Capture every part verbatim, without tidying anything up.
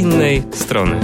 innej strony.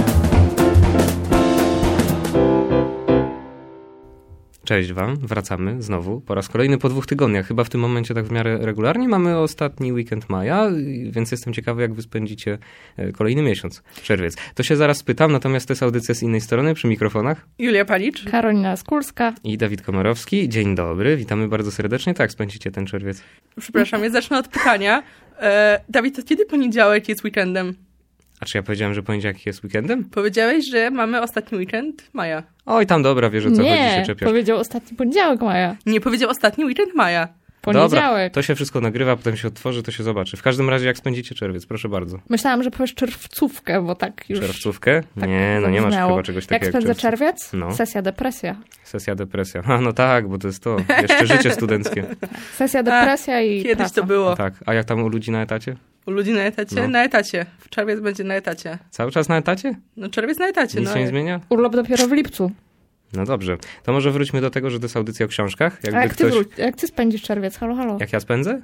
Cześć wam, wracamy znowu po raz kolejny po dwóch tygodniach. Chyba w tym momencie tak w miarę regularnie. Mamy ostatni weekend maja, więc jestem ciekawy, jak wy spędzicie kolejny miesiąc, czerwiec. To się zaraz spytam, natomiast to jest audycja z innej strony przy mikrofonach. Julia Palicz. Karolina Skulska. I Dawid Komorowski. Dzień dobry, witamy bardzo serdecznie. Tak, spędzicie ten czerwiec. Przepraszam, ja zacznę od pytania. E, Dawid, to kiedy poniedziałek jest weekendem? A czy ja powiedziałem, że poniedziałek jest weekendem? Powiedziałeś, że mamy ostatni weekend maja. Oj, tam dobra, wiesz o co Nie, chodzi, się czepiasz. powiedział ostatni poniedziałek maja. Nie powiedział ostatni weekend maja. Poniedziałek. Dobra, to się wszystko nagrywa, potem się otworzy, to się zobaczy. W każdym razie, jak spędzicie czerwiec, proszę bardzo. Myślałam, że powiesz czerwcówkę, bo tak już... Czerwcówkę? Tak nie, no nie masz zabrzmiało. chyba czegoś takiego jak spędzę jak czerwiec? No. Sesja depresja. Sesja depresja. A no tak, bo to jest to. Jeszcze życie studenckie. Sesja depresja A, i Kiedyś praca. to było. No tak. A jak tam u ludzi na etacie? U ludzi na etacie? No. Na etacie. W czerwiec będzie na etacie. Cały czas na etacie? No czerwiec na etacie. Nic no. się nie zmienia? Urlop dopiero w lipcu. No dobrze. To może wróćmy do tego, że to jest audycja o książkach. Jakby A jak ty, ktoś... wróć, jak ty spędzisz czerwiec? Halo, halo. Jak ja spędzę?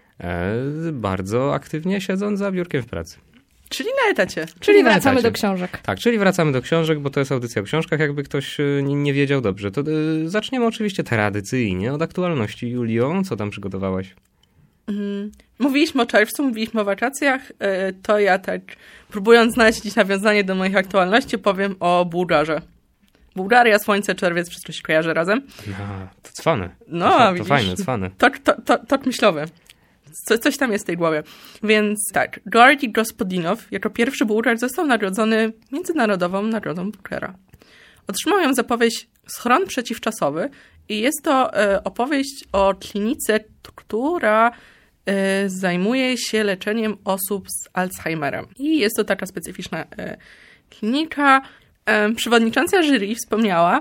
E, bardzo aktywnie siedząc za biurkiem w pracy. Czyli na etacie. Czyli na wracamy etacie. do książek. Tak, czyli wracamy do książek, bo to jest audycja o książkach, jakby ktoś e, nie, nie wiedział dobrze. To e, zaczniemy oczywiście tradycyjnie od aktualności. Julio, co tam przygotowałaś? Mhm. Mówiliśmy o czerwcu, mówiliśmy o wakacjach. E, to ja tak, próbując znaleźć jakieś nawiązanie do moich aktualności, powiem o Bułgarze. Bułgaria, słońce, czerwiec, wszystko się kojarzy razem. No, to cwane. No, to, to widzisz. fajne, cwane. Tok, to, to, tok myślowy. Co, coś tam jest w tej głowie. Więc tak, Georgi Gospodinow jako pierwszy Bułgar został nagrodzony Międzynarodową Nagrodą Bookera. Otrzymał ją za powieść Schron przeciwczasowy i jest to e, opowieść o klinice, która e, zajmuje się leczeniem osób z Alzheimerem. I jest to taka specyficzna e, klinika. E, przewodnicząca jury wspomniała,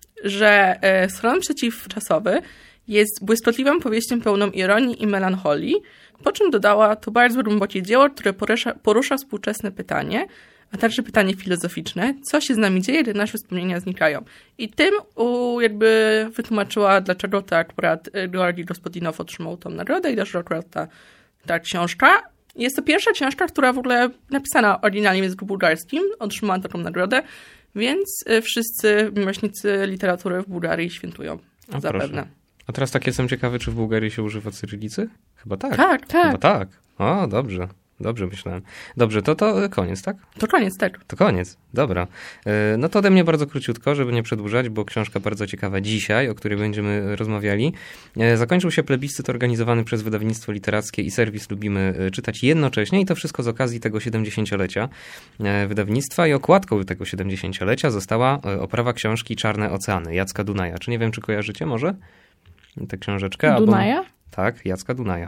że e, Schron przeciwczasowy jest błyskotliwą powieścią pełną ironii i melancholii, po czym dodała, to bardzo głębokie dzieło, które porusza, porusza współczesne pytanie, a także pytanie filozoficzne, co się z nami dzieje, gdy nasze wspomnienia znikają. I tym u, jakby wytłumaczyła, dlaczego to akurat Georgi Gospodinow otrzymał tą nagrodę i dlaczego akurat ta, ta książka. Jest to pierwsza książka, która w ogóle napisana oryginalnie w języku bułgarskim, otrzymała taką nagrodę, więc wszyscy miłośnicy literatury w Bułgarii świętują. A zapewne. proszę. A teraz tak jestem ciekawy, czy w Bułgarii się używa cyrylicy? Chyba tak. Tak, tak. Chyba tak. O, dobrze. Dobrze myślałem. Dobrze, to to koniec, tak? To koniec, tak. To koniec, dobra. No to ode mnie bardzo króciutko, żeby nie przedłużać, bo książka bardzo ciekawa dzisiaj, o której będziemy rozmawiali. Zakończył się plebiscyt organizowany przez wydawnictwo literackie i serwis Lubimy Czytać jednocześnie i to wszystko z okazji tego siedemdziesięciolecia wydawnictwa i okładką tego siedemdziesięciolecia została oprawa książki Czarne Oceany Jacka Dunaja. Czy nie wiem, czy kojarzycie może tę książeczkę? Dunaja? Albo... Tak, Jacka Dunaja.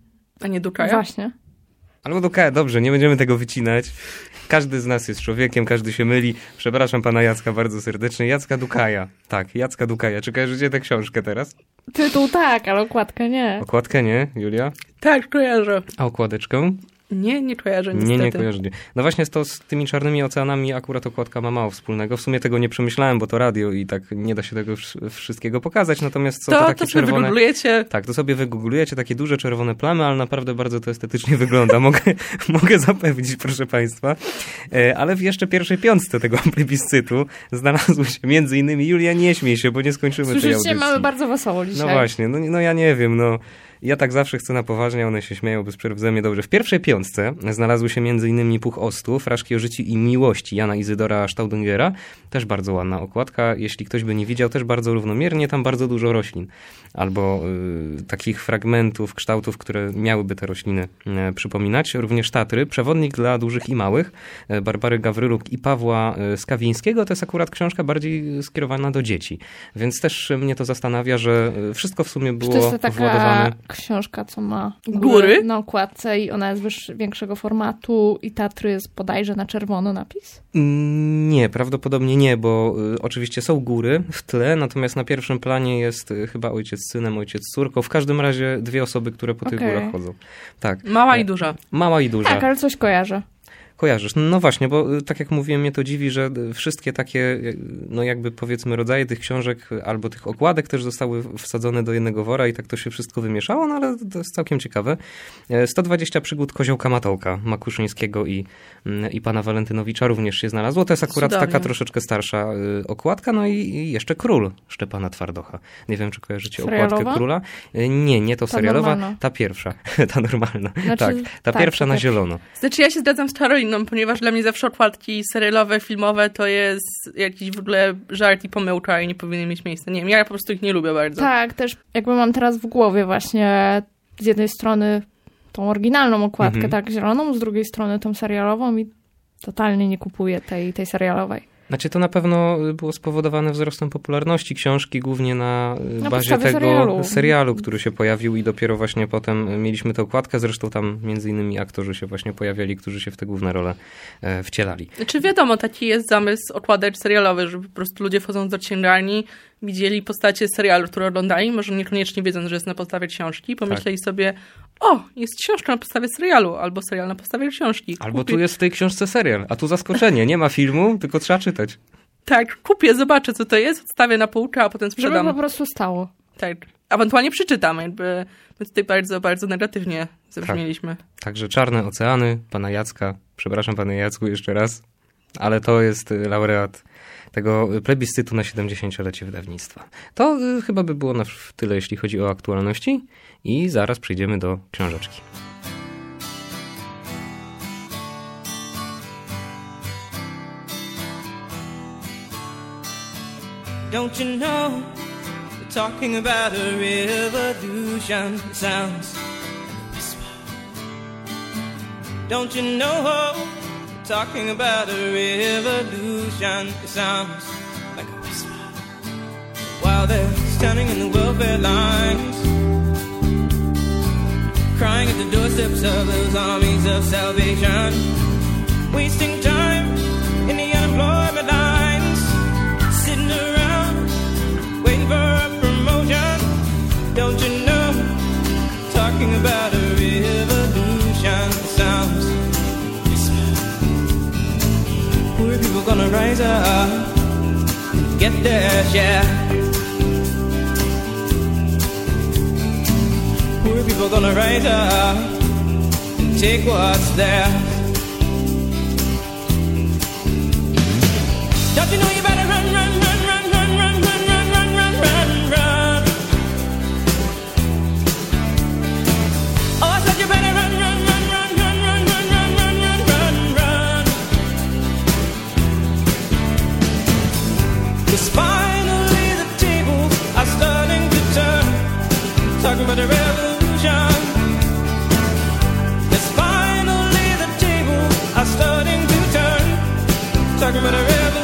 A nie Dukaja? Właśnie. Albo Dukaja, dobrze, nie będziemy tego wycinać. Każdy z nas jest człowiekiem, każdy się myli. Przepraszam pana Jacka bardzo serdecznie. Jacka Dukaja. Tak, Jacka Dukaja. Czy kojarzycie tę książkę teraz? Tytuł tak, ale okładkę nie. Okładkę nie, Julia? Tak, kojarzę. A okładeczkę? Nie, nie kojarzę niestety. Nie, nie kojarzycie. No właśnie to z tymi czarnymi oceanami akurat okładka ma mało wspólnego. W sumie tego nie przemyślałem, bo to radio i tak nie da się tego wszystkiego pokazać. Natomiast są to, to takie to sobie czerwone... wygooglujecie. Tak, to sobie wygooglujecie takie duże czerwone plamy, ale naprawdę bardzo to estetycznie wygląda. Mogę, mogę zapewnić, proszę państwa. Ale w jeszcze pierwszej piątce tego plebiscytu znalazły się między innymi... Julia, nie śmiej się, bo nie skończymy tej audycji. Słyszycie, mamy bardzo wesoło dzisiaj. No właśnie, no, no ja nie wiem, no... Ja tak zawsze chcę na poważnie, one się śmieją bez przerwy ze mnie dobrze. W pierwszej piątce znalazły się między innymi Puch Ostu, Fraszki o życiu i miłości Jana Izydora Staudingera. Też bardzo ładna okładka. Jeśli ktoś by nie widział, też bardzo równomiernie, tam bardzo dużo roślin. Albo y, takich fragmentów, kształtów, które miałyby te rośliny y, przypominać. Również Tatry, przewodnik dla dużych i małych, y, Barbary Gawryluk i Pawła y, Skawińskiego. To jest akurat książka bardziej skierowana do dzieci. Więc też mnie to zastanawia, że wszystko w sumie było to jest to taka władowane... książka, co ma góry, Góry na okładce i ona jest wyż, większego formatu i Tatry jest bodajże na czerwono napis? Nie, prawdopodobnie nie, bo y, oczywiście są góry w tle, natomiast na pierwszym planie jest y, chyba ojciec z synem, ojciec z córką. W każdym razie dwie osoby, które po tych Okay. górach chodzą. Tak. Mała i duża. Mała i duża. Tak, ale coś kojarzę. kojarzysz. No właśnie, bo tak jak mówiłem, mnie to dziwi, że wszystkie takie, no jakby powiedzmy rodzaje tych książek albo tych okładek też zostały wsadzone do jednego wora i tak to się wszystko wymieszało, no ale to jest całkiem ciekawe. sto dwadzieścia przygód Koziołka Matołka, Makuszyńskiego i, i pana Walentynowicza również się znalazło. To jest akurat Cudownie. taka troszeczkę starsza okładka, no i, i jeszcze Król Szczepana Twardocha. Nie wiem, czy kojarzycie Serialowa? okładkę Króla. Nie, nie to Ta serialowa, normalna. ta pierwsza. Ta normalna. Znaczy, tak, ta tak, pierwsza to na też. zielono. Znaczy ja się zgadzam z Karoliną, ponieważ dla mnie zawsze okładki serialowe, filmowe to jest jakiś w ogóle żart i pomyłka i nie powinny mieć miejsca. Nie wiem, ja po prostu ich nie lubię bardzo. Tak, też jakby mam teraz w głowie właśnie z jednej strony tą oryginalną okładkę, Mhm. tak, zieloną, z drugiej strony tą serialową i totalnie nie kupuję tej, tej serialowej. Znaczy to na pewno było spowodowane wzrostem popularności książki, głównie na, Na bazie podstawie tego serialu. serialu, który się pojawił i dopiero właśnie potem mieliśmy tę okładkę. Zresztą tam między innymi aktorzy się właśnie pojawiali, którzy się w te główne role e, wcielali. Znaczy wiadomo, taki jest zamysł okładek serialowych, że po prostu ludzie wchodząc do księgarni, widzieli postacie serialu, które oglądali, może niekoniecznie wiedząc, że jest na podstawie książki, pomyśleli sobie, o, jest książka na podstawie serialu, albo serial na podstawie książki. Albo Kupię- tu jest w tej książce serial, a tu zaskoczenie, nie ma filmu, tylko trzeba czytać. Tak, kupię, zobaczę co to jest, odstawię na półkę, a potem Żeby sprzedam. po prostu stało. Tak, ewentualnie przeczytam, jakby my tutaj bardzo, bardzo negatywnie zabrzmieliśmy. Także Czarne Oceany, pana Jacka, przepraszam panie Jacku jeszcze raz, ale to jest y, laureat tego plebiscytu na siedemdziesięciolecie wydawnictwa. To y, chyba by było na tyle, jeśli chodzi o aktualności i zaraz przejdziemy do książeczki. Don't you know, we're talking about a revolution. It sounds like a whisper. Don't you know, we're talking about a revolution. It sounds like a whisper. While they're standing in the welfare lines, crying at the doorsteps of those armies of salvation, wasting time in the unemployment lines, sitting around waiting for a promotion. Don't you know, talking about a revolution sounds whisper. Poor people gonna rise up, get their share. Poor people gonna rise up and take what's theirs. Don't you know you better run, run, run, run, run, run, run, run, run, run, run, run. Oh, I said you better run, run, run, run, run, run, run, run, run, run, run, run. 'Cause finally the tables are starting to turn. Talking about a revolution. 'Cause finally the tables are starting to turn. Talking about a revolution.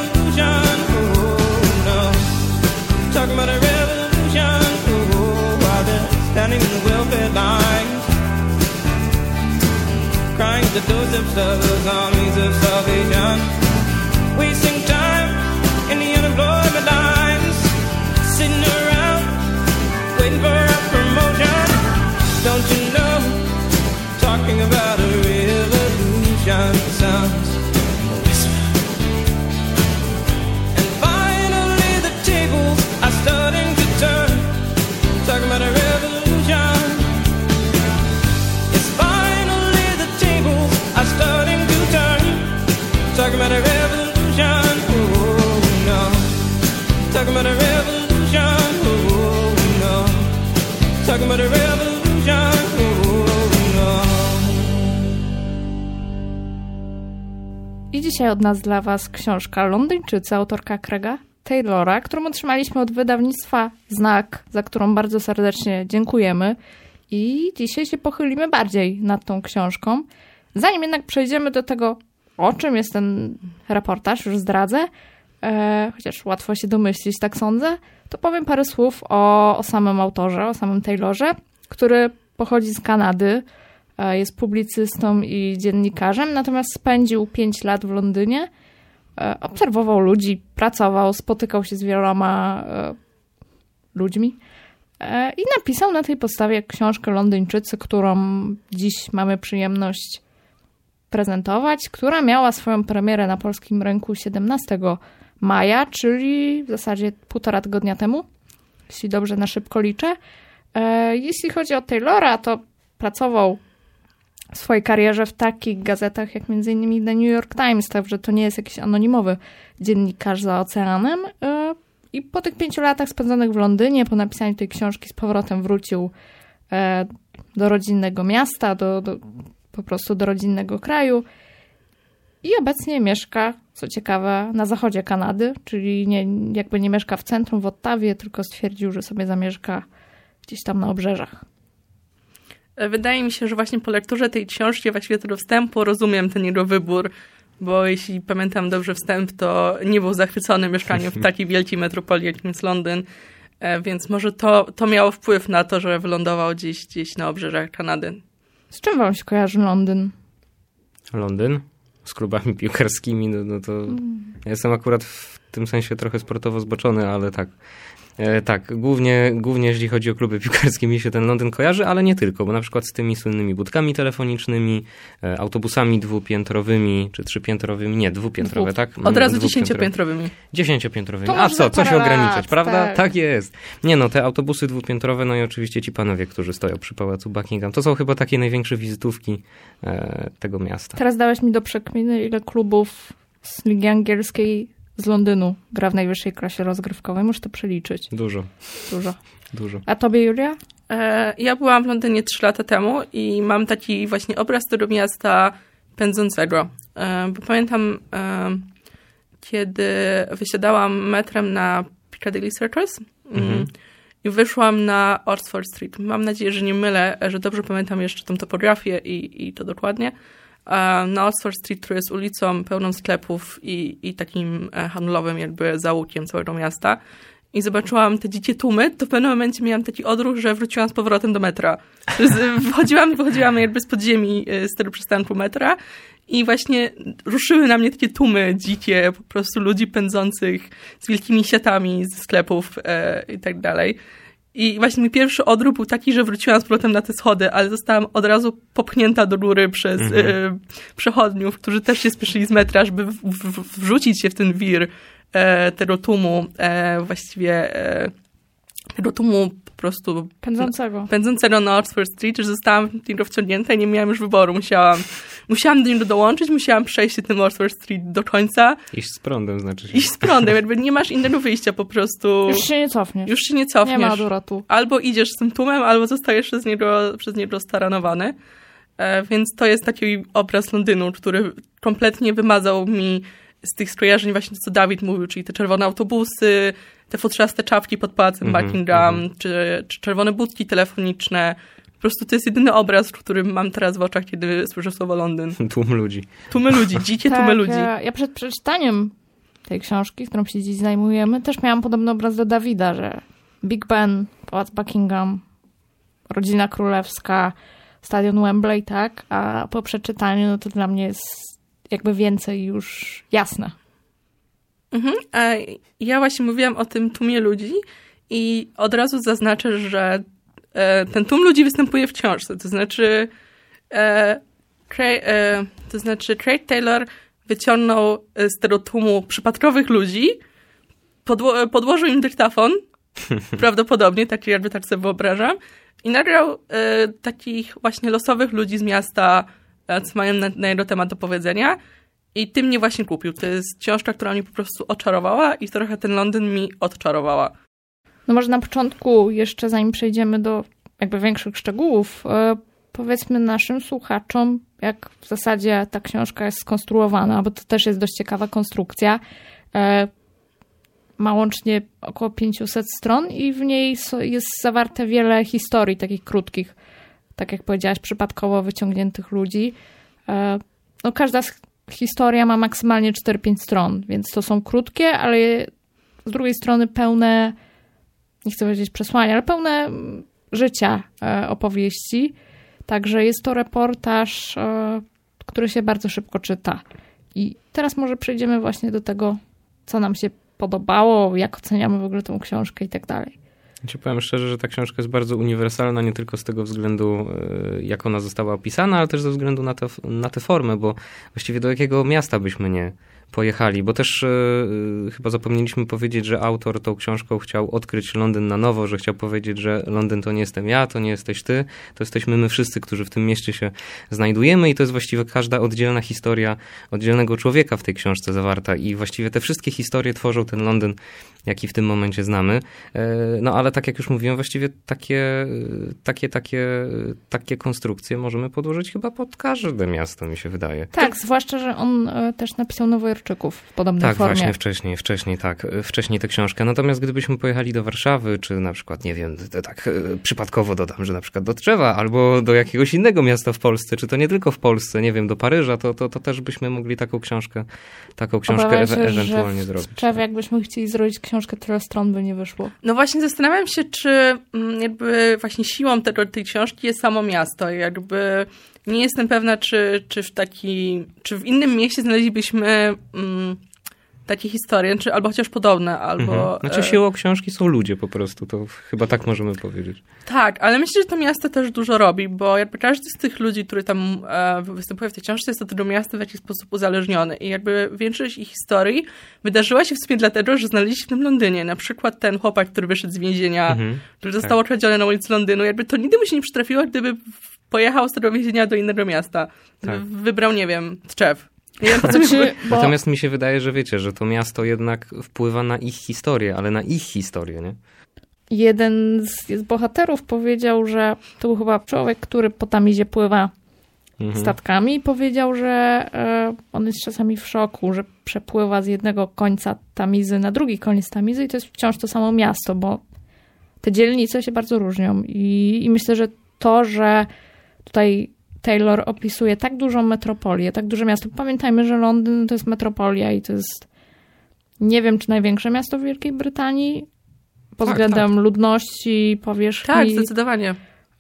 Talking about a revolution, oh, while they're standing in the welfare lines, crying at the doorsteps of those armies of salvation, wasting time in the unemployment lines, sitting around waiting for a promotion. Don't you know, talking about a revolution sounds a whisper. And finally the tables are starting to turn. Talking about a revolution. Yes, finally the tables are starting to turn. Talking about a revolution. Oh no. Talking about a revolution. Oh no. Talking about a revolution. Oh no. I dzisiaj od nas dla was książka Londyńczycy, autorka Craiga Taylora, którą otrzymaliśmy od wydawnictwa Znak, za którą bardzo serdecznie dziękujemy. I dzisiaj się pochylimy bardziej nad tą książką. Zanim jednak przejdziemy do tego, o czym jest ten reportaż, już zdradzę, e, chociaż łatwo się domyślić, tak sądzę, to powiem parę słów o, o samym autorze, o samym Taylorze, który pochodzi z Kanady, e, jest publicystą i dziennikarzem, natomiast spędził pięć lat w Londynie. Obserwował ludzi, pracował, spotykał się z wieloma e, ludźmi e, i napisał na tej podstawie książkę Londyńczycy, którą dziś mamy przyjemność sprezentować, która miała swoją premierę na polskim rynku siedemnastego maja, czyli w zasadzie półtora tygodnia temu, jeśli dobrze na szybko liczę. Jeśli chodzi o Taylora, to pracował w swojej karierze w takich gazetach jak między innymi The New York Times, także to nie jest jakiś anonimowy dziennikarz za oceanem. I po tych pięciu latach spędzonych w Londynie, po napisaniu tej książki z powrotem wrócił do rodzinnego miasta, do, do, po prostu do rodzinnego kraju i obecnie mieszka, co ciekawe, na zachodzie Kanady, czyli nie, jakby nie mieszka w centrum, w Ottawie, tylko stwierdził, że sobie zamieszka gdzieś tam na obrzeżach. Wydaje mi się, że właśnie po lekturze tej książki, właściwie tego wstępu, rozumiem ten jego wybór, bo jeśli pamiętam dobrze wstęp, to nie był zachwycony mieszkaniem w takiej wielkiej metropolii, jakim jest Londyn, więc może to, to miało wpływ na to, że wylądował gdzieś, gdzieś na obrzeżach Kanady. Z czym wam się kojarzy Londyn? Londyn? Z klubami piłkarskimi, no, no to... Mm. Ja jestem akurat w tym sensie trochę sportowo zboczony, ale tak. E, tak, głównie, głównie jeśli chodzi o kluby piłkarskie, mi się ten Londyn kojarzy, ale nie tylko, bo na przykład z tymi słynnymi budkami telefonicznymi, e, autobusami dwupiętrowymi, czy trzypiętrowymi, nie, dwupiętrowe, Dwu. tak? Od razu dziesięciopiętrowymi. Dziesięciopiętrowymi. A co, co się ograniczać, lat, prawda? Tak. tak jest. Nie no, te autobusy dwupiętrowe, no i oczywiście ci panowie, którzy stoją przy pałacu Buckingham, to są chyba takie największe wizytówki e, tego miasta. Teraz dałeś mi do przekminy, ile klubów z Ligi Angielskiej z Londynu gra w najwyższej klasie rozgrywkowej. Muszę to przeliczyć. Dużo. Dużo. Dużo. A tobie, Julia? E, ja byłam w Londynie trzy lata temu i mam taki właśnie obraz tego miasta pędzącego. E, bo pamiętam, e, kiedy wysiadałam metrem na Piccadilly Circus mhm. i wyszłam na Oxford Street. Mam nadzieję, że nie mylę, że dobrze pamiętam jeszcze tą topografię i, i to dokładnie. Na Oxford Street, który jest ulicą pełną sklepów i, i takim handlowym jakby zaułkiem całego miasta. I zobaczyłam te dzikie tłumy, to w pewnym momencie miałam taki odruch, że wróciłam z powrotem do metra. Wychodziłam, wychodziłam jakby z podziemi z tego przystanku metra i właśnie ruszyły na mnie takie tłumy dzikie, po prostu ludzi pędzących z wielkimi siatami ze sklepów e, i tak dalej. I właśnie mój pierwszy odruch był taki, że wróciłam z powrotem na te schody, ale zostałam od razu popchnięta do góry przez mhm. e, przechodniów, którzy też się spieszyli z metra, żeby w, w, wrzucić się w ten wir e, tego tłumu, e, właściwie e, tego tłumu po prostu pędzącego. pędzącego na Oxford Street, że zostałam w niego wciągnięta i nie miałam już wyboru. Musiałam, musiałam do niego dołączyć, musiałam przejść tym Oxford Street do końca. Iść z prądem, znaczy się. Iść z prądem, jakby nie masz innego wyjścia, po prostu. Już się nie cofniesz. Już się nie cofniesz. Nie ma odwrotu. Albo idziesz z tym tłumem, albo zostajesz przez niego, przez niego staranowany. E, więc to jest taki obraz Londynu, który kompletnie wymazał mi z tych skojarzeń właśnie to, co Dawid mówił, czyli te czerwone autobusy, te futrzaste czapki pod pałacem mm-hmm, Buckingham, mm-hmm. czy, czy czerwone budki telefoniczne. Po prostu to jest jedyny obraz, który mam teraz w oczach, kiedy słyszę słowo Londyn. Tłum ludzi. Tłumy ludzi, dzikie tak, tłumy ludzi. Ja, ja przed przeczytaniem tej książki, którą się dziś zajmujemy, też miałam podobny obraz do Dawida, że Big Ben, pałac Buckingham, rodzina królewska, stadion Wembley, tak? A po przeczytaniu no to dla mnie jest jakby więcej już jasne. Mhm. A ja właśnie mówiłam o tym tłumie ludzi i od razu zaznaczę, że e, ten tłum ludzi występuje w książce. To znaczy, e, Craig, e, to znaczy Craig Taylor wyciągnął z tego tłumu przypadkowych ludzi, podło- podłożył im dyktafon, prawdopodobnie, tak jakby tak sobie wyobrażam, i nagrał e, takich właśnie losowych ludzi z miasta, e, co mają na, na jego temat do powiedzenia. I tym mnie właśnie kupił. To jest książka, która mnie po prostu oczarowała i trochę ten Londyn mi odczarowała. No może na początku, jeszcze zanim przejdziemy do jakby większych szczegółów, e, powiedzmy naszym słuchaczom, jak w zasadzie ta książka jest skonstruowana, bo to też jest dość ciekawa konstrukcja. E, ma łącznie około pięćset stron i w niej jest zawarte wiele historii takich krótkich, tak jak powiedziałaś, przypadkowo wyciągniętych ludzi. E, no każda z historia ma maksymalnie cztery pięć stron, więc to są krótkie, ale z drugiej strony pełne, nie chcę powiedzieć przesłania, ale pełne życia e, opowieści. Także jest to reportaż, e, który się bardzo szybko czyta. I teraz może przejdziemy właśnie do tego, co nam się podobało, jak oceniamy w ogóle tą książkę i tak dalej. Ja ci powiem szczerze, że ta książka jest bardzo uniwersalna, nie tylko z tego względu, jak ona została opisana, ale też ze względu na, te, na tę formę, bo właściwie do jakiego miasta byśmy nie pojechali, bo też y, chyba zapomnieliśmy powiedzieć, że autor tą książką chciał odkryć Londyn na nowo, że chciał powiedzieć, że Londyn to nie jestem ja, to nie jesteś ty, to jesteśmy my wszyscy, którzy w tym mieście się znajdujemy i to jest właściwie każda oddzielna historia oddzielnego człowieka w tej książce zawarta i właściwie te wszystkie historie tworzą ten Londyn, jaki w tym momencie znamy. No ale tak jak już mówiłem, właściwie takie, takie, takie, takie konstrukcje możemy podłożyć chyba pod każde miasto, mi się wydaje. Tak, zwłaszcza, że on też napisał Nowojorczyków w podobnej tak, formie. Tak, właśnie wcześniej, wcześniej, tak, wcześniej tę książkę. Natomiast gdybyśmy pojechali do Warszawy, czy na przykład, nie wiem, tak przypadkowo dodam, że na przykład do Tczewa, albo do jakiegoś innego miasta w Polsce, czy to nie tylko w Polsce, nie wiem, do Paryża, to, to, to też byśmy mogli taką książkę, taką książkę Obawiam się, e- ewentualnie że zrobić. W Tczewie, jakbyśmy chcieli zrobić książkę, tyle stron by nie wyszło. No właśnie zastanawiam się, czy jakby właśnie siłą tego, tej książki jest samo miasto. Jakby nie jestem pewna, czy, czy w taki, czy w innym mieście znaleźlibyśmy mm, takie historie, czy albo chociaż podobne, albo... Mhm. Znaczy siłą książki są ludzie po prostu, to chyba tak możemy powiedzieć. Tak, ale myślę, że to miasto też dużo robi, bo jakby każdy z tych ludzi, który tam e, występuje w tej książce, jest od tego miasta w jakiś sposób uzależniony i jakby większość ich historii wydarzyła się w sumie dlatego, że znaleźli się w tym Londynie. Na przykład ten chłopak, który wyszedł z więzienia, mhm, który został tak. okradziony na ulicy Londynu, jakby to nigdy mu się nie przytrafiło, gdyby pojechał z tego więzienia do innego miasta. Tak. Wybrał, nie wiem, Tczew. Nie wiem, po co Znaczy, mi... bo... Natomiast mi się wydaje, że wiecie, że to miasto jednak wpływa na ich historię, ale na ich historię, nie? Jeden z, z bohaterów powiedział, że to był chyba człowiek, który po Tamizie pływa mhm. statkami i powiedział, że e, on jest czasami w szoku, że przepływa z jednego końca Tamizy na drugi koniec Tamizy i to jest wciąż to samo miasto, bo te dzielnice się bardzo różnią i, i myślę, że to, że tutaj Taylor opisuje tak dużą metropolię, tak duże miasto. Pamiętajmy, że Londyn to jest metropolia i to jest, nie wiem, czy największe miasto w Wielkiej Brytanii pod tak, względem tak. ludności, powierzchni. Tak, zdecydowanie.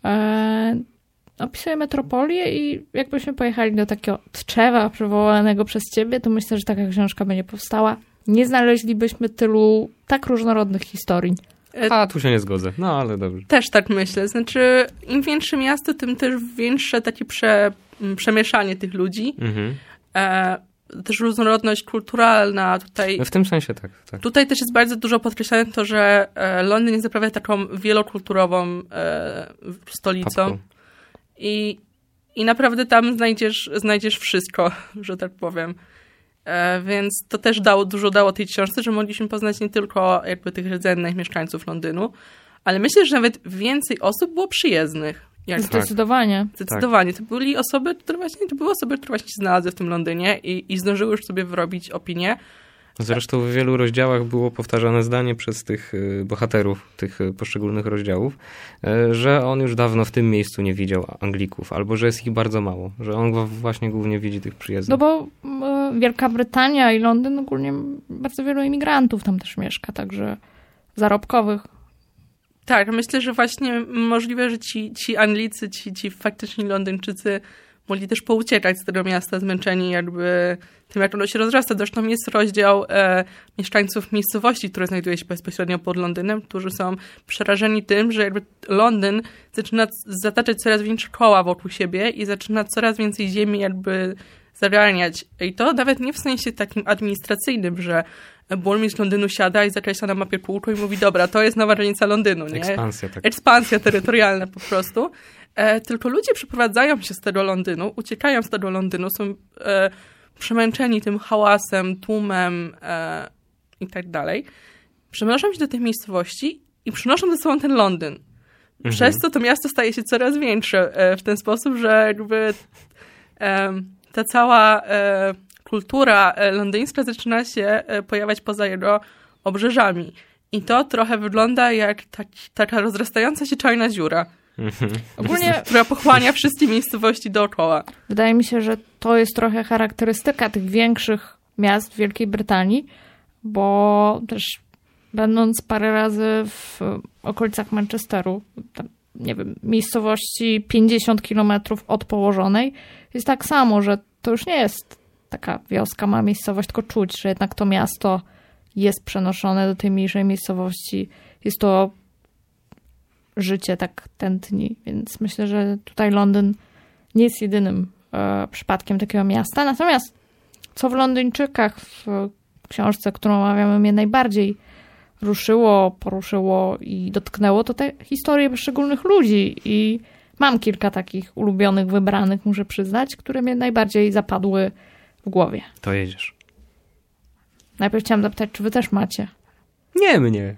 E, opisuje metropolię i jakbyśmy pojechali do takiego Tczewa przywołanego przez ciebie, to myślę, że taka książka będzie powstała. Nie znaleźlibyśmy tylu tak różnorodnych historii. A, tu się nie zgodzę. No, ale dobrze. Też tak myślę. Znaczy, im większe miasto, tym też większe takie prze, przemieszanie tych ludzi. Mhm. E, też różnorodność kulturalna. Tutaj, no w tym sensie tak, tak. Tutaj też jest bardzo dużo podkreślane to, że e, Londyn jest naprawdę taką wielokulturową e, stolicą. I, I naprawdę tam znajdziesz, znajdziesz wszystko, że tak powiem. E, więc to też dało, dużo dało tej książce, że mogliśmy poznać nie tylko jakby tych rdzennych mieszkańców Londynu, ale myślę, że nawet więcej osób było przyjezdnych. Jak Zdecydowanie. Tak. Zdecydowanie. To byli osoby, które właśnie, to były osoby, które właśnie się znalazły w tym Londynie i, i zdążyły już sobie wyrobić opinię. Zresztą w wielu rozdziałach było powtarzane zdanie przez tych bohaterów tych poszczególnych rozdziałów, że on już dawno w tym miejscu nie widział Anglików, albo że jest ich bardzo mało, że on właśnie głównie widzi tych przyjezdnych. No bo Wielka Brytania i Londyn ogólnie bardzo wielu imigrantów tam też mieszka, także zarobkowych. Tak, myślę, że właśnie możliwe, że ci, ci Anglicy, ci, ci faktyczni Londyńczycy mogli też pouciekać z tego miasta, zmęczeni jakby tym, jak ono się rozrasta. Zresztą jest rozdział e, mieszkańców miejscowości, które znajduje się bezpośrednio pod Londynem, którzy są przerażeni tym, że jakby Londyn zaczyna zataczać coraz większe koła wokół siebie i zaczyna coraz więcej ziemi jakby zagarniać. I to nawet nie w sensie takim administracyjnym, że burmistrz Londynu siada i zakreśla na mapie kółko i mówi, dobra, to jest nowa granica Londynu, nie? Ekspansja. Tak. Ekspansja terytorialna po prostu. E, tylko ludzie przeprowadzają się z tego Londynu, uciekają z tego Londynu, są e, przemęczeni tym hałasem, tłumem e, i tak dalej. Przenoszą się do tych miejscowości i przynoszą ze sobą ten Londyn. Mhm. Przez co to miasto staje się coraz większe e, w ten sposób, że jakby e, ta cała e, kultura londyńska zaczyna się e, pojawiać poza jego obrzeżami. I to trochę wygląda jak taki, taka rozrastająca się czarna dziura. Ogólnie, która pochłania wszystkie miejscowości dookoła. Wydaje mi się, że to jest trochę charakterystyka tych większych miast w Wielkiej Brytanii, bo też będąc parę razy w okolicach Manchesteru, tam, nie wiem, miejscowości pięćdziesiąt kilometrów od położonej, jest tak samo, że to już nie jest taka wioska, mała miejscowość, tylko czuć, że jednak to miasto jest przenoszone do tej mniejszej miejscowości. Jest to życie tak tętni. Więc myślę, że tutaj Londyn nie jest jedynym e, przypadkiem takiego miasta. Natomiast co w Londyńczykach, w książce, którą omawiamy, mnie najbardziej ruszyło, poruszyło i dotknęło, to te historie poszczególnych ludzi. I mam kilka takich ulubionych, wybranych, muszę przyznać, które mnie najbardziej zapadły w głowie. To jedziesz. Najpierw chciałam zapytać, czy wy też macie? Nie, mnie.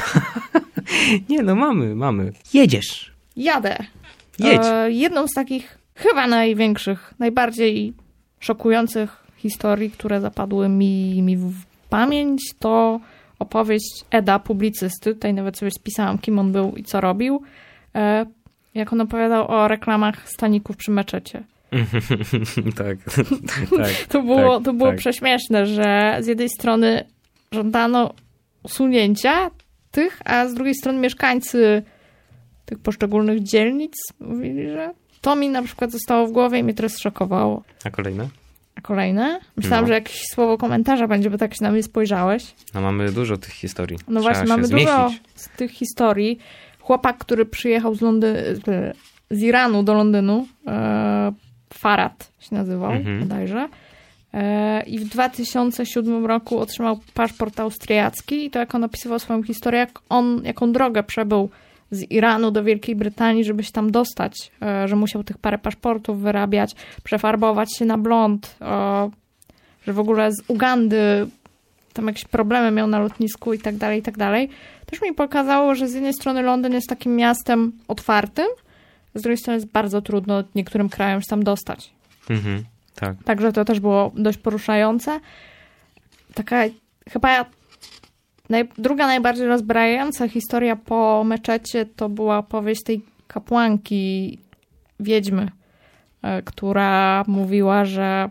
Nie, no mamy, mamy. Jedziesz. Jadę. Jedź. E, jedną z takich chyba największych, najbardziej szokujących historii, które zapadły mi, mi w pamięć, to opowieść Eda, publicysty. Tutaj nawet sobie spisałam, kim on był i co robił. E, jak on opowiadał o reklamach staników przy meczecie. tak, tak. To było, tak, to było tak. prześmieszne, że z jednej strony żądano usunięcia tych, a z drugiej strony mieszkańcy tych poszczególnych dzielnic mówili, że to mi na przykład zostało w głowie i mnie to zszokowało. A kolejne? A kolejne? Myślałam, No. że jakieś słowo komentarza będzie, bo tak się na mnie spojrzałeś. No mamy dużo tych historii. No Trzeba właśnie, się mamy zmieścić. dużo z tych historii. Chłopak, który przyjechał z Londy- z Iranu do Londynu, e, Farad się nazywał, Mhm. bodajże. E, I w dwa tysiące siódmym roku otrzymał paszport austriacki i to jak on opisywał swoją historię, jak on, jaką drogę przebył z Iranu do Wielkiej Brytanii, żeby się tam dostać, e, że musiał tych parę paszportów wyrabiać, przefarbować się na blond, e, że w ogóle z Ugandy tam jakieś problemy miał na lotnisku i tak dalej, i tak dalej. Też mi pokazało, że z jednej strony Londyn jest takim miastem otwartym, z drugiej strony jest bardzo trudno niektórym krajom się tam dostać. Mhm, tak. Także to też było dość poruszające. Taka chyba naj, druga najbardziej rozbrajająca historia po meczecie to była opowieść tej kapłanki, wiedźmy, e, która mówiła, że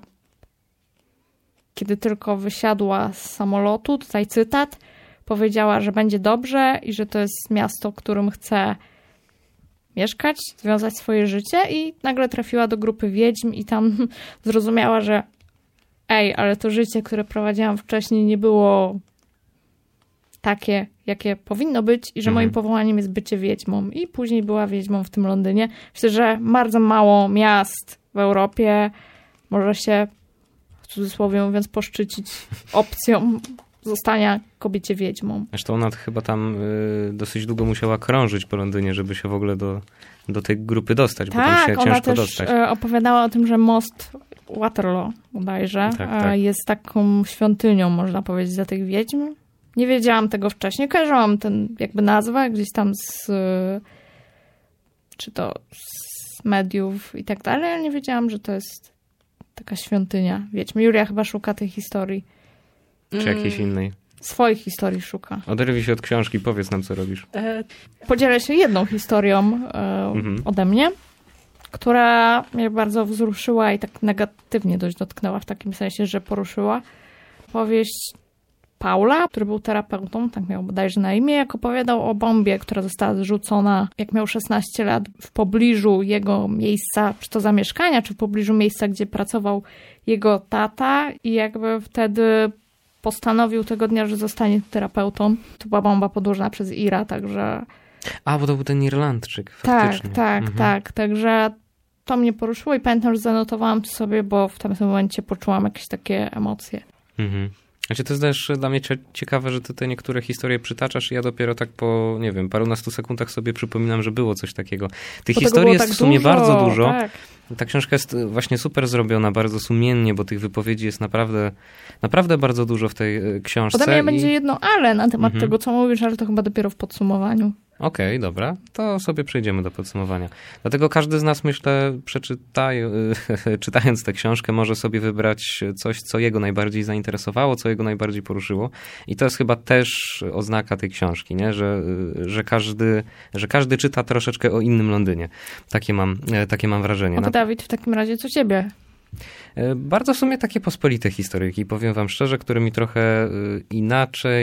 kiedy tylko wysiadła z samolotu, tutaj cytat, powiedziała, że będzie dobrze i że to jest miasto, w którym chce mieszkać, związać swoje życie i nagle trafiła do grupy wiedźm i tam zrozumiała, że ej, ale to życie, które prowadziłam wcześniej nie było takie, jakie powinno być i że Mhm. moim powołaniem jest bycie wiedźmą. I później była wiedźmą w tym Londynie. Myślę, że bardzo mało miast w Europie może się, w cudzysłowie mówiąc, poszczycić opcją zostania kobiecie wiedźmą. Zresztą ona chyba tam y, dosyć długo musiała krążyć po Londynie, żeby się w ogóle do, do tej grupy dostać, bo tam Tak, się ona ciężko też dostać. e, opowiadała o tym, że most Waterloo bodajże Tak, e, tak. jest taką świątynią, można powiedzieć, dla tych wiedźm. Nie wiedziałam tego wcześniej. Kojarzyłam ten jakby nazwę gdzieś tam z e, czy to z mediów i tak dalej, ale nie wiedziałam, że to jest taka świątynia wiedźm. Julia chyba szuka tej historii. Czy jakiejś innej. Swoich historii szuka. Oderwij się od książki, powiedz nam, co robisz. E, Podzielę się jedną historią e, Mhm. ode mnie, która mnie bardzo wzruszyła i tak negatywnie dość dotknęła, w takim sensie, że poruszyła. Powieść Paula, który był terapeutą, tak miał bodajże na imię, jak opowiadał o bombie, która została zrzucona, jak miał szesnaście lat, w pobliżu jego miejsca, czy to zamieszkania, czy w pobliżu miejsca, gdzie pracował jego tata i jakby wtedy postanowił tego dnia, że zostanie terapeutą. To była bomba podłożona przez Ira, także... A, bo to był ten Irlandczyk, Tak, faktycznie. tak, Mhm. tak. Także to mnie poruszyło i pamiętam, że zanotowałam to sobie, bo w tamtym momencie poczułam jakieś takie emocje. Mhm. Znaczy, to jest też dla mnie cie- ciekawe, że ty te niektóre historie przytaczasz i ja dopiero tak po, nie wiem, parunastu sekundach sobie przypominam, że było coś takiego. Tych Bo tego historii było jest tak w sumie dużo, bardzo dużo. Tak. Ta książka jest właśnie super zrobiona, bardzo sumiennie, bo tych wypowiedzi jest naprawdę, naprawdę bardzo dużo w tej e, książce. Ode mnie i- będzie jedno ale na temat Mhm. tego, co mówisz, ale to chyba dopiero w podsumowaniu. Okej, dobra, to sobie przejdziemy do podsumowania. Dlatego każdy z nas, myślę, przeczytaj, czytając tę książkę, może sobie wybrać coś, co jego najbardziej zainteresowało, co jego najbardziej poruszyło. I to jest chyba też oznaka tej książki, nie? Że, że, każdy, że każdy czyta troszeczkę o innym Londynie. Takie mam, takie mam wrażenie. No to Na- Dawid, w takim razie co ciebie? Bardzo w sumie takie pospolite historyjki, powiem wam szczerze, które mi trochę y, inaczej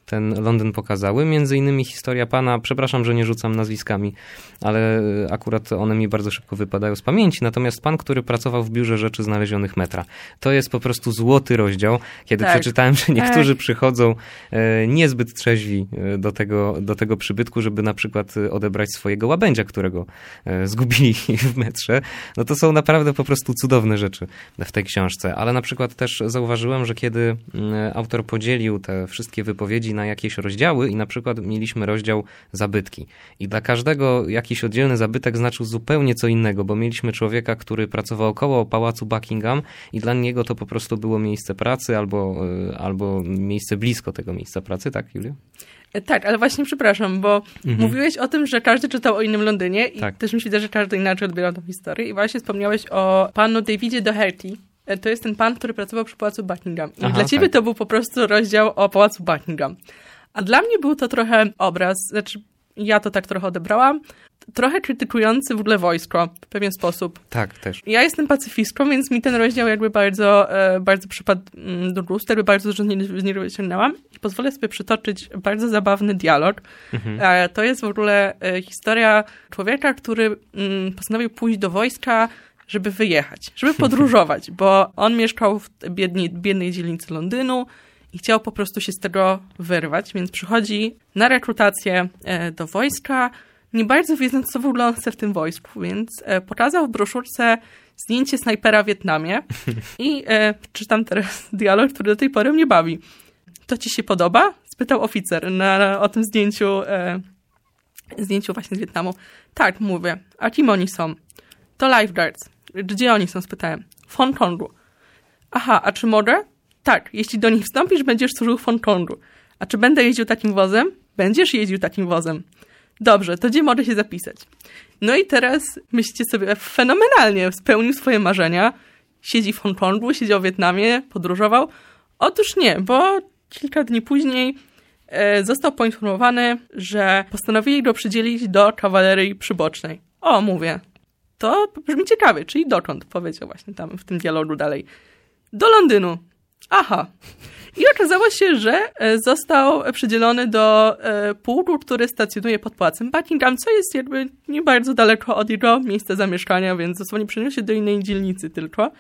ten Londyn pokazały. Między innymi historia pana, przepraszam, że nie rzucam nazwiskami, ale akurat one mi bardzo szybko wypadają z pamięci. Natomiast pan, który pracował w biurze rzeczy znalezionych metra. To jest po prostu złoty rozdział, kiedy tak. przeczytałem, że niektórzy tak. przychodzą e, niezbyt trzeźwi do tego, do tego przybytku, żeby na przykład odebrać swojego łabędzia, którego e, zgubili w metrze. No to są naprawdę po prostu cudowne rzeczy w tej książce. Ale na przykład też zauważyłem, że kiedy autor podzielił te wszystkie wypowiedzi na jakieś rozdziały i na przykład mieliśmy rozdział zabytki. I dla każdego jakiś oddzielny zabytek znaczył zupełnie co innego, bo mieliśmy człowieka, który pracował koło pałacu Buckingham i dla niego to po prostu było miejsce pracy albo, albo miejsce blisko tego miejsca pracy, tak, Julia? Tak, ale właśnie przepraszam, bo mhm. mówiłeś o tym, że każdy czytał o innym Londynie i tak. też mi się wydaje, że każdy inaczej odbierał tę historię i właśnie wspomniałeś o panu Davidzie Doherty. To jest ten pan, który pracował przy pałacu Buckingham. I Aha, dla ciebie tak. to był po prostu rozdział o pałacu Buckingham. A dla mnie był to trochę obraz, znaczy ja to tak trochę odebrałam, trochę krytykujący w ogóle wojsko w pewien sposób. Tak, też. Ja jestem pacyfistką, więc mi ten rozdział jakby bardzo, bardzo przypadł do gustu, jakby bardzo dużo z niego wyciągnęłam. I pozwolę sobie przytoczyć bardzo zabawny dialog. Mhm. To jest w ogóle historia człowieka, który postanowił pójść do wojska, żeby wyjechać, żeby podróżować, bo on mieszkał w biednej, biednej dzielnicy Londynu i chciał po prostu się z tego wyrwać, więc przychodzi na rekrutację do wojska, nie bardzo wiedząc, co w ogóle on chce w tym wojsku, więc pokazał w broszurce zdjęcie snajpera w Wietnamie i e, czytam teraz dialog, który do tej pory mnie bawi. To ci się podoba? Spytał oficer na, o tym zdjęciu, e, zdjęciu właśnie z Wietnamu. Tak, mówię. A kim oni są? To lifeguards. Gdzie oni są? Spytałem. W Hongkongu. Aha, a czy mogę? Tak, jeśli do nich wstąpisz, będziesz służył w Hongkongu. A czy będę jeździł takim wozem? Będziesz jeździł takim wozem. Dobrze, to gdzie mogę się zapisać? No i teraz myślicie sobie, fenomenalnie spełnił swoje marzenia. Siedzi w Hongkongu, siedział w Wietnamie, podróżował. Otóż nie, bo kilka dni później e, został poinformowany, że postanowili go przydzielić do kawalerii przybocznej. O, mówię. To brzmi ciekawie, czyli dokąd? Powiedział właśnie tam w tym dialogu dalej. Do Londynu. Aha. I okazało się, że został przydzielony do pułku, który stacjonuje pod pałacem Buckingham, co jest jakby nie bardzo daleko od jego miejsca zamieszkania, więc dosłownie przeniósł się do innej dzielnicy tylko.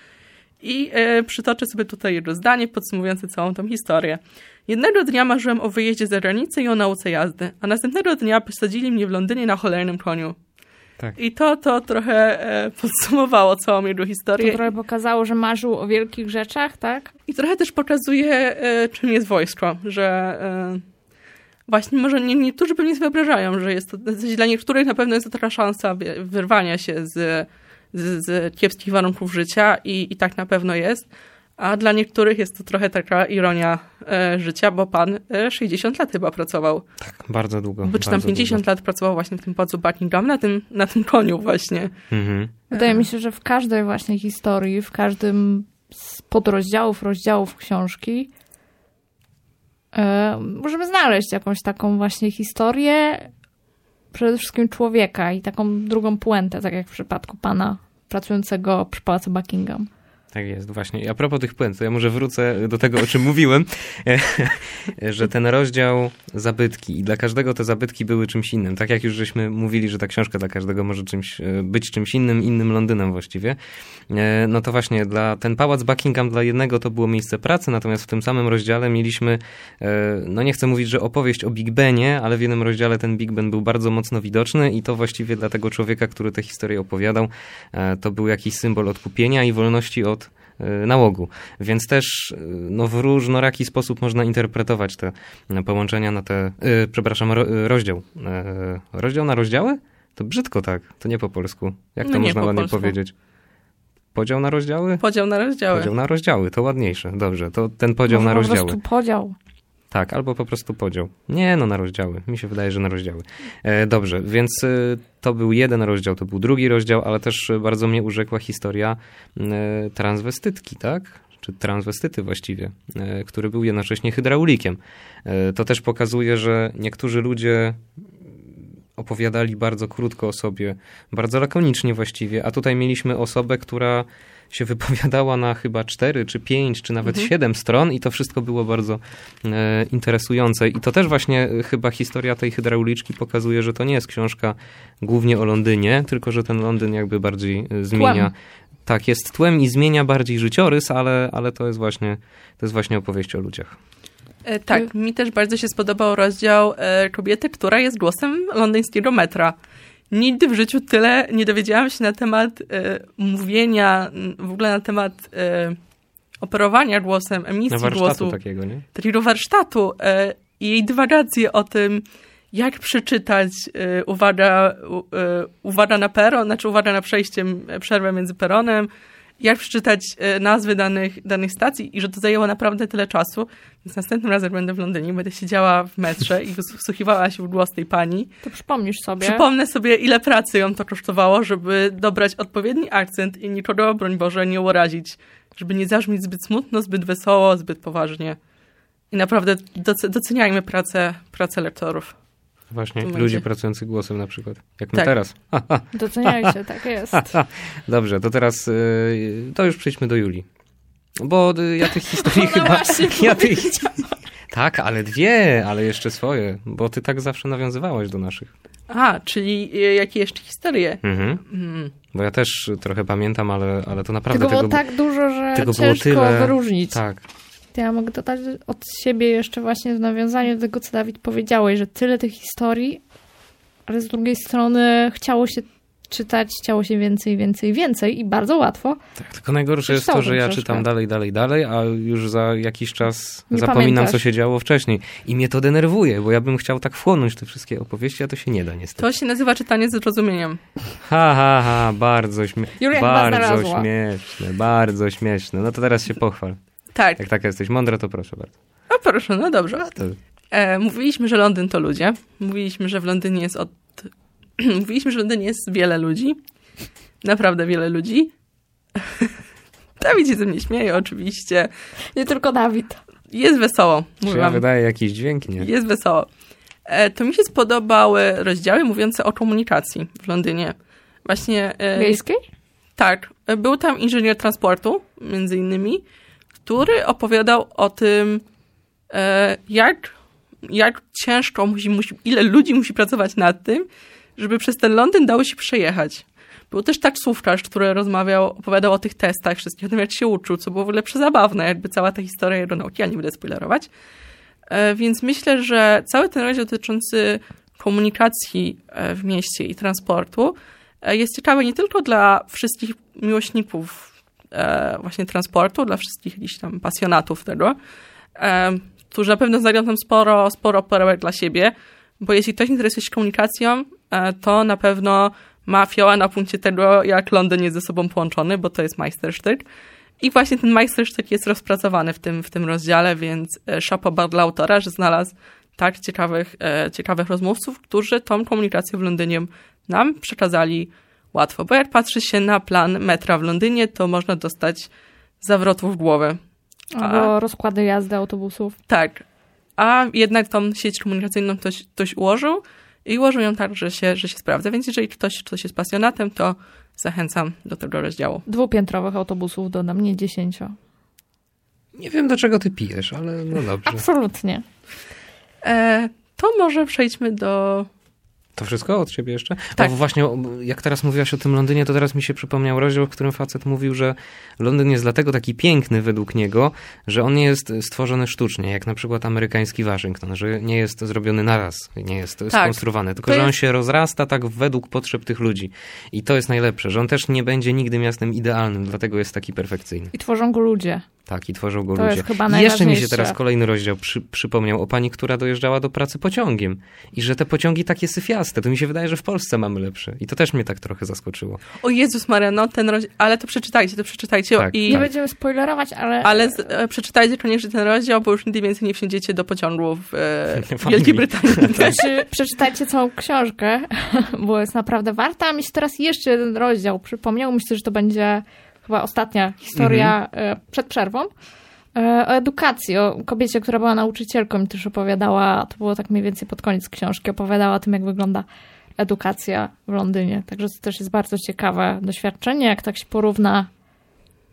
I przytoczę sobie tutaj jego zdanie podsumowujące całą tą historię. Jednego dnia marzyłem o wyjeździe za granicę i o nauce jazdy, a następnego dnia posadzili mnie w Londynie na cholernym koniu. Tak. I to, to trochę e, podsumowało całą jego historię. To trochę pokazało, że marzył o wielkich rzeczach, tak? I trochę też pokazuje, e, czym jest wojsko, że e, właśnie może nie, niektórzy pewnie sobie wyobrażają, że jest to, dla niektórych na pewno jest to taka szansa wyrwania się z, z, z kiepskich warunków życia i, i tak na pewno jest. A dla niektórych jest to trochę taka ironia e, życia, bo pan e, sześćdziesiąt lat chyba pracował. Tak, bardzo długo. Bo czy tam pięćdziesiąt długo. lat pracował właśnie w tym pałacu Buckingham, na tym, na tym koniu właśnie. Mhm. Wydaje mi się, że w każdej właśnie historii, w każdym z podrozdziałów, rozdziałów książki e, możemy znaleźć jakąś taką właśnie historię przede wszystkim człowieka i taką drugą puentę, tak jak w przypadku pana pracującego przy pałacu Buckingham. Tak jest, właśnie. I a propos tych puent, to ja może wrócę do tego, o czym mówiłem, że ten rozdział zabytki i dla każdego te zabytki były czymś innym. Tak jak już żeśmy mówili, że ta książka dla każdego może czymś być czymś innym, innym Londynem właściwie. No to właśnie dla ten pałac Buckingham dla jednego to było miejsce pracy, natomiast w tym samym rozdziale mieliśmy, no nie chcę mówić, że opowieść o Big Benie, ale w jednym rozdziale ten Big Ben był bardzo mocno widoczny i to właściwie dla tego człowieka, który tę historię opowiadał, to był jakiś symbol odkupienia i wolności od nałogu. Więc też no, w różnoraki sposób można interpretować te połączenia na te, yy, przepraszam, ro, rozdział. Yy, rozdział na rozdziały? To brzydko tak, to nie po polsku. Jak to no można ładnie polsku. powiedzieć? Podział na rozdziały? Podział na rozdziały. Podział na rozdziały, to ładniejsze. Dobrze, to ten podział Może na rozdziały. po prostu podział. Tak, albo po prostu podział. Nie, no na rozdziały. Mi się wydaje, że na rozdziały. E, dobrze, więc e, to był jeden rozdział, to był drugi rozdział, ale też bardzo mnie urzekła historia e, transwestytki, tak? Czy transwestyty właściwie, e, który był jednocześnie hydraulikiem. E, to też pokazuje, że niektórzy ludzie opowiadali bardzo krótko o sobie, bardzo lakonicznie właściwie, a tutaj mieliśmy osobę, która się wypowiadała na chyba cztery, czy pięć, czy nawet Mhm. siedem stron i to wszystko było bardzo e, interesujące. I to też właśnie e, chyba historia tej hydrauliczki pokazuje, że to nie jest książka głównie o Londynie, tylko że ten Londyn jakby bardziej e, zmienia... Tłem. Tak, jest tłem i zmienia bardziej życiorys, ale, ale to jest właśnie to jest właśnie opowieść o ludziach. E, tak, mi też bardzo się spodobał rozdział e, kobiety, która jest głosem londyńskiego metra. Nigdy w życiu tyle nie dowiedziałam się na temat e, mówienia, w ogóle na temat e, operowania głosem, emisji Na warsztatu głosu, takiego, nie? takiego warsztatu e, i jej dywagacje o tym, jak przeczytać e, uwaga, u, e, uwaga na peron, znaczy uwaga na przejście, m, przerwę między peronem, jak przeczytać e, nazwy danych, danych stacji i że to zajęło naprawdę tyle czasu, więc następnym razem będę w Londynie, będę siedziała w metrze i wsłuchiwała się w głos tej pani. To przypomnisz sobie. Przypomnę sobie, ile pracy ją to kosztowało, żeby dobrać odpowiedni akcent i nikogo, broń Boże, nie urazić, żeby nie zabrzmieć zbyt smutno, zbyt wesoło, zbyt poważnie. I naprawdę doce- doceniajmy pracę, pracę lektorów. Właśnie, Tu ludzi będzie. pracujących głosem na przykład, jak my Tak. teraz. Doceniajcie, tak jest. Dobrze, to teraz y, to już przejdźmy do Julii. Bo y, ja tych historii Ona chyba... właśnie Ja tych... Tak, ale dwie, ale jeszcze swoje, bo ty tak zawsze nawiązywałaś do naszych. A, czyli e, jakie jeszcze historie? Mhm. Mm. Bo ja też trochę pamiętam, ale, ale to naprawdę Tego było tego... tak dużo, że tego było ciężko tyle. wyróżnić. Tak, To ja mogę dodać od siebie jeszcze właśnie w nawiązaniu do tego, co Dawid powiedziałeś, że tyle tych historii, ale z drugiej strony chciało się czytać, chciało się więcej, więcej, więcej i bardzo łatwo. tak. Tylko najgorsze jest to, że ja Przeczytałbym czytam troszkę. dalej, dalej, dalej, a już za jakiś czas Nie zapominam, pamiętasz. co się działo wcześniej. I mnie to denerwuje, bo ja bym chciał tak wchłonąć te wszystkie opowieści, a to się nie da niestety. To się nazywa czytanie ze zrozumieniem. Ha, ha, ha, bardzo, śmie- Julia chyba bardzo znalazła. śmieszne, bardzo śmieszne. No to teraz się pochwal. Tak. Jak taka jesteś mądra, to proszę bardzo. A proszę, no dobrze. To... E, mówiliśmy, że Londyn to ludzie. Mówiliśmy, że w Londynie jest od... Mówiliśmy, że w Londynie jest wiele ludzi. Naprawdę wiele ludzi. Dawid się ze mnie śmieje, oczywiście. Nie tylko Dawid. Jest wesoło. Czy Mówię ja wam. wydaję jakiś dźwięk? Nie. Jest wesoło. E, to mi się spodobały rozdziały mówiące o komunikacji w Londynie. Właśnie... E, Wiejskiej? Tak. E, Był tam inżynier transportu, między innymi, który opowiadał o tym, e, jak, jak ciężko musi, musi, ile ludzi musi pracować nad tym, żeby przez ten Londyn dało się przejechać. Był też taksówkarz, który rozmawiał, opowiadał o tych testach wszystkich, o tym, jak się uczył, co było w ogóle przezabawne, jakby cała ta historia jego nauki, ja nie będę spoilerować. E, więc myślę, że cały ten rozdział dotyczący komunikacji e, w mieście i transportu e, jest ciekawy nie tylko dla wszystkich miłośników e, właśnie transportu, dla wszystkich jakichś tam pasjonatów tego, e, którzy na pewno znajdą tam sporo, sporo perełek dla siebie, bo jeśli ktoś interesuje się komunikacją, e, to na pewno ma fioła na punkcie tego, jak Londyn jest ze sobą połączony, bo to jest majstersztyk. I właśnie ten majstersztyk jest rozpracowany w tym, w tym rozdziale, więc e, chapeau bas dla autora, że znalazł tak ciekawych, e, ciekawych rozmówców, którzy tą komunikację w Londynie nam przekazali łatwo. Bo jak patrzy się na plan metra w Londynie, to można dostać zawrotów w głowę. Albo rozkłady jazdy autobusów. Tak. A jednak tą sieć komunikacyjną ktoś, ktoś ułożył i ułożył ją tak, że się, że się sprawdza. Więc jeżeli ktoś, ktoś jest pasjonatem, to zachęcam do tego rozdziału. Dwupiętrowych autobusów dodam, nie dziesięcio. Nie wiem, do czego ty pijesz, ale no dobrze. Absolutnie. E, to może przejdźmy do... To wszystko od ciebie jeszcze? Tak. O, właśnie, o, jak teraz mówiłaś o tym Londynie, to teraz mi się przypomniał rozdział, w którym facet mówił, że Londyn jest dlatego taki piękny według niego, że on nie jest stworzony sztucznie, jak na przykład amerykański Waszyngton, że nie jest zrobiony naraz, nie jest Tak. skonstruowany, tylko To że on jest- się rozrasta tak według potrzeb tych ludzi. I to jest najlepsze, że on też nie będzie nigdy miastem idealnym, dlatego jest taki perfekcyjny. I tworzą go ludzie. Tak, i tworzą go To ludzie. jest chyba I jeszcze mi się najważniejsze. teraz kolejny rozdział przy, przypomniał o pani, która dojeżdżała do pracy pociągiem. I że te pociągi takie syfiaste, to mi się wydaje, że w Polsce mamy lepsze. I to też mnie tak trochę zaskoczyło. O Jezus Maria, no ten rozdział... Ale to przeczytajcie, to przeczytajcie. Tak, I... Nie tak. będziemy spoilerować, ale... Ale z, e, przeczytajcie koniecznie ten rozdział, bo już nigdy więcej nie wsiądziecie do pociągu w, e, w W Wielkiej Anglii. Brytanii. Znaczy, przeczytajcie całą książkę, bo jest naprawdę warta. A mi się teraz jeszcze jeden rozdział przypomniał. Myślę, że to będzie chyba ostatnia historia e, przed przerwą. E, O edukacji, o kobiecie, która była nauczycielką i też opowiadała, to było tak mniej więcej pod koniec książki, opowiadała o tym, jak wygląda edukacja w Londynie. Także to też jest bardzo ciekawe doświadczenie, jak tak się porówna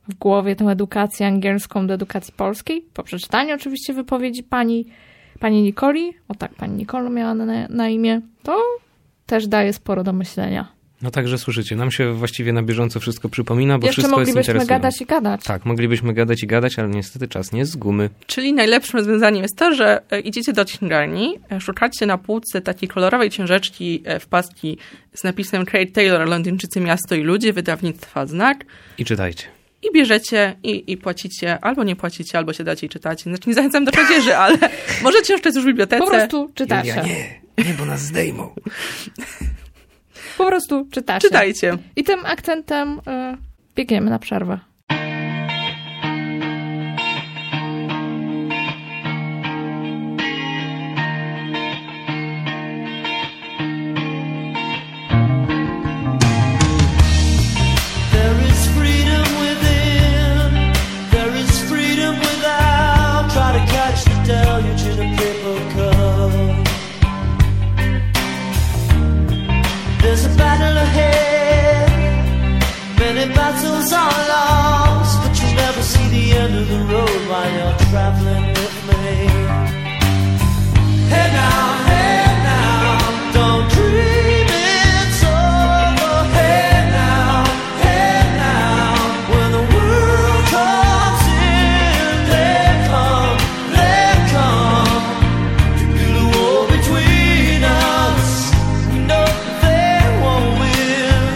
w głowie tę edukację angielską do edukacji polskiej, po przeczytaniu oczywiście wypowiedzi pani, pani Nikoli, o tak, pani Nikola miała na, na imię, to też daje sporo do myślenia. No także słyszycie, nam się właściwie na bieżąco wszystko przypomina, bo Jeszcze wszystko jest moglibyśmy interesujące. gadać i gadać. Tak, moglibyśmy gadać i gadać, ale niestety czas nie jest z gumy. Czyli najlepszym rozwiązaniem jest to, że e, idziecie do księgarni, e, szukacie na półce takiej kolorowej książeczki e, w paski z napisem Craig Taylor, Londyńczycy, miasto i ludzie, wydawnictwa Znak. I czytajcie. I bierzecie i, i płacicie, albo nie płacicie, albo się dacie i czytacie. Znaczy nie zachęcam do kradzieży, ale możecie jeszcze coś w bibliotece. Po prostu czytacie. Julia, nie, nie, bo nas zdejmą. Po prostu czytacie. Czytajcie. I tym akcentem y, biegniemy na przerwę. There is freedom within, there is freedom without. Try to catch the deluge in a paper cup. There's a battle ahead, many battles are lost, but you'll never see the end of the road while you're traveling with me. Hey now, hey now, don't dream it's over. Hey now, hey now, when the world comes in, they come, they come to build a wall between us. We know they won't win.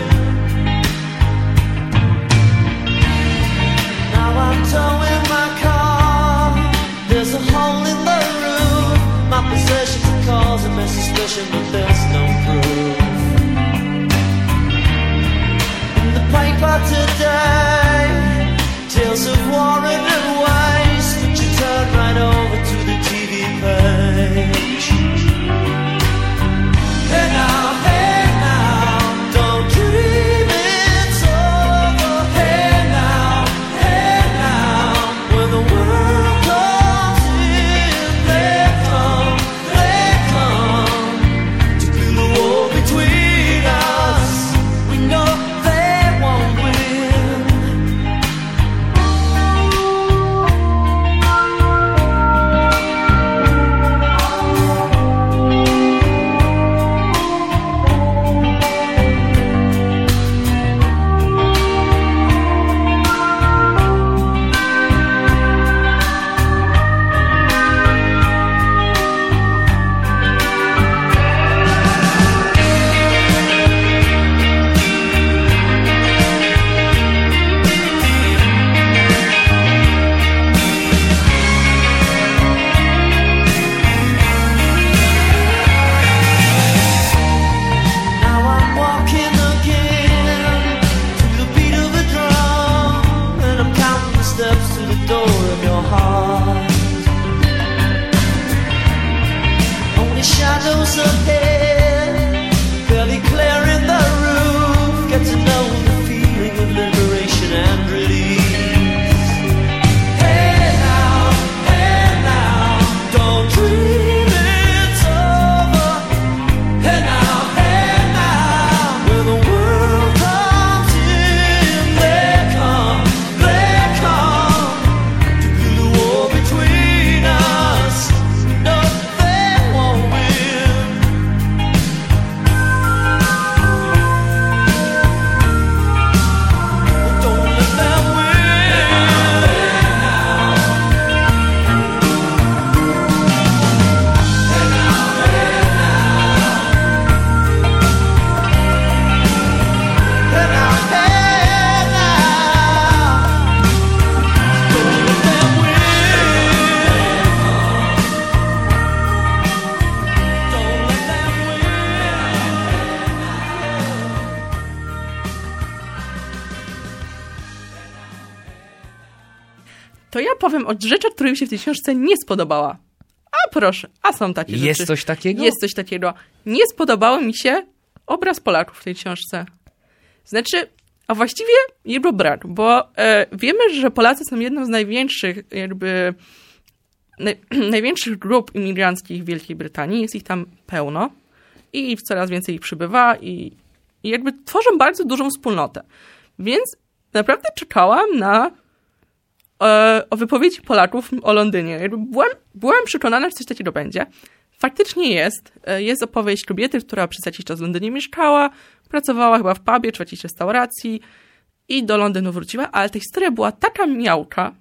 Now I'm towing my car. There's a hole in the roof. My possessions are causing me suspicion, but there's no proof. In the paper today, tales of war and waste, but you turn right over to the T V page. Hey now, hey now, don't dream it's over. Hey now, hey now, when the world comes in, they come, they come to build a wall between us. We know they won't win. Now I'm walking again to the beat of a drum, and I'm counting the steps to the door of your heart. Only shadows ahead, barely clearing the roof. Get to know the feeling of liberation and release. Hey now, hey now, don't dream it's over. Hey now, hey now, when the world comes in, they come, they come to build a wall between us. No, they won't win. Don't let them win. Hey now, hey now, don't let them win. Don't let them To ja powiem o rzeczy, która mi się w tej książce nie spodobała. A proszę, a są takie rzeczy. Jest coś takiego? Jest coś takiego. Nie spodobało mi się obraz Polaków w tej książce. Znaczy, a właściwie jego brak, bo e, wiemy, że Polacy są jedną z największych jakby naj, największych grup imigranckich w Wielkiej Brytanii. Jest ich tam pełno i coraz więcej ich przybywa i, i jakby tworzą bardzo dużą wspólnotę. Więc naprawdę czekałam na e, o wypowiedzi Polaków o Londynie. Jakby byłam, byłam przekonana, że coś takiego będzie. Faktycznie jest. E, jest opowieść kobiety, która przez jakiś czas w Londynie mieszkała, pracowała chyba w pubie czy w jakiejś restauracji i do Londynu wróciła, ale ta historia była taka miałka,